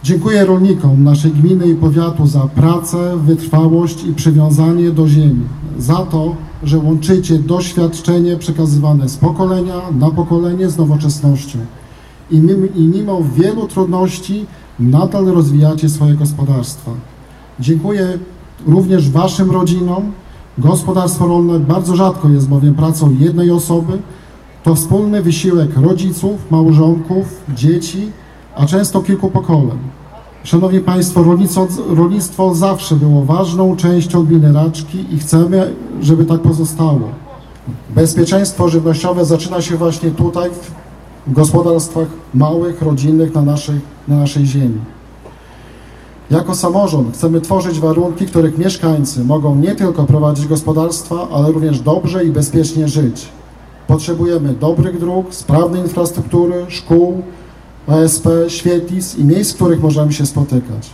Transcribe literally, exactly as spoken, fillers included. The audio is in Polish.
Dziękuję rolnikom naszej gminy i powiatu za pracę, wytrwałość i przywiązanie do ziemi, za to, że łączycie doświadczenie przekazywane z pokolenia na pokolenie z nowoczesnością i, mimo, i mimo wielu trudności nadal rozwijacie swoje gospodarstwa. Dziękuję również Waszym rodzinom. Gospodarstwo rolne bardzo rzadko jest bowiem pracą jednej osoby. To wspólny wysiłek rodziców, małżonków, dzieci, a często kilku pokoleń. Szanowni Państwo, rolnictwo, rolnictwo zawsze było ważną częścią gminy Raczki i chcemy, żeby tak pozostało. Bezpieczeństwo żywnościowe zaczyna się właśnie tutaj, w gospodarstwach małych, rodzinnych na naszej, na naszej ziemi. Jako samorząd chcemy tworzyć warunki, w których mieszkańcy mogą nie tylko prowadzić gospodarstwa, ale również dobrze i bezpiecznie żyć. Potrzebujemy dobrych dróg, sprawnej infrastruktury, szkół, A S P, świetlic i miejsc, w których możemy się spotykać.